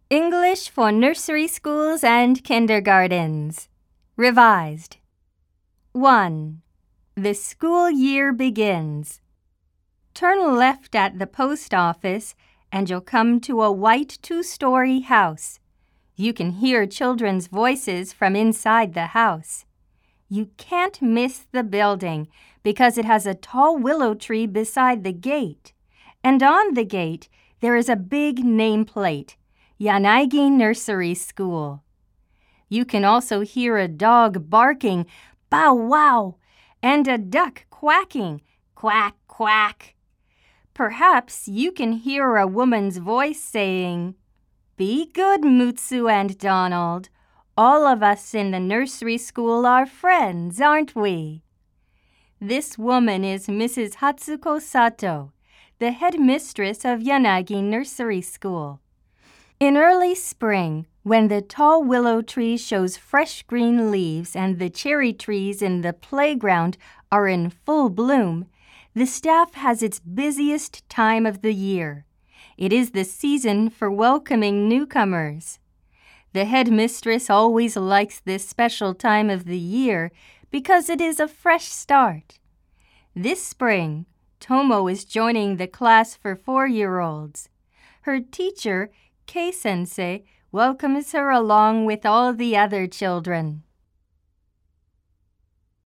English for Nursery Schools and Kindergartens. Revised. 1. The school year begins. Turn left at the post office and you'll come to a white 2-story house. You can hear children's voices from inside the house. You can't miss the building because it has a tall willow tree beside the gate. And on the gate, there is a big nameplate, Yanagi Nursery School. You can also hear a dog barking, bow wow, and a duck quacking, quack quack. Perhaps you can hear a woman's voice saying, "Be good, Mutsu and Donald. All of us in the nursery school are friends, aren't we?" This woman is Mrs. Hatsuko Sato, the headmistress of Yanagi Nursery School. In early spring, when the tall willow tree shows fresh green leaves and the cherry trees in the playground are in full bloom, the staff has its busiest time of the year. It is the season for welcoming newcomers. The headmistress always likes this special time of the year because it is a fresh start. This spring, Tomo is joining the class for 4-year-olds. Her teacher, Kei-sensei, welcomes her along with all the other children.